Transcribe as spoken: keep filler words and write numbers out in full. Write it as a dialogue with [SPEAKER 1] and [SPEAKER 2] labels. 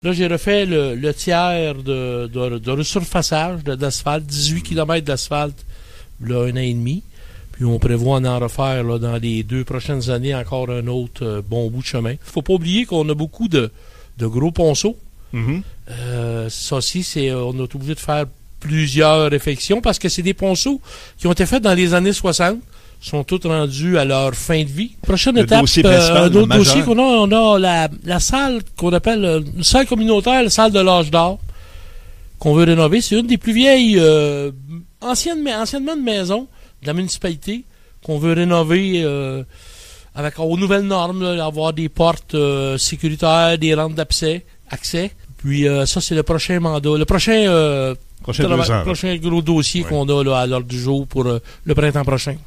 [SPEAKER 1] Là, j'ai refait le, le tiers de, de, de resurfaçage de, d'asphalte, dix-huit kilomètres d'asphalte, là, un an et demi. Puis on prévoit en en refaire là, dans les deux prochaines années encore un autre euh, bon bout de chemin. Faut pas oublier qu'on a beaucoup de, de gros ponceaux.
[SPEAKER 2] Mm-hmm.
[SPEAKER 1] Euh, ça aussi, c'est, on a été obligé de faire plusieurs réflexions parce que c'est des ponceaux qui ont été faits dans les années soixante. Sont tous rendus à leur fin de vie. Prochaine
[SPEAKER 2] le
[SPEAKER 1] étape,
[SPEAKER 2] dossier
[SPEAKER 1] euh, un autre
[SPEAKER 2] majeur.
[SPEAKER 1] dossier qu'on a, on a la, la salle qu'on appelle euh, une salle communautaire, la salle de l'âge d'or, qu'on veut rénover. C'est une des plus vieilles, euh, anciennes, anciennement de maisons de la municipalité qu'on veut rénover euh, avec aux nouvelles normes, là, avoir des portes euh, sécuritaires, des rampes d'accès, accès. Puis euh, ça, c'est le prochain mandat, le prochain, euh,
[SPEAKER 2] Prochain,
[SPEAKER 1] trava-
[SPEAKER 2] deux ans,
[SPEAKER 1] prochain gros dossier
[SPEAKER 2] oui.
[SPEAKER 1] qu'on a là, à l'ordre du jour pour euh, le printemps prochain.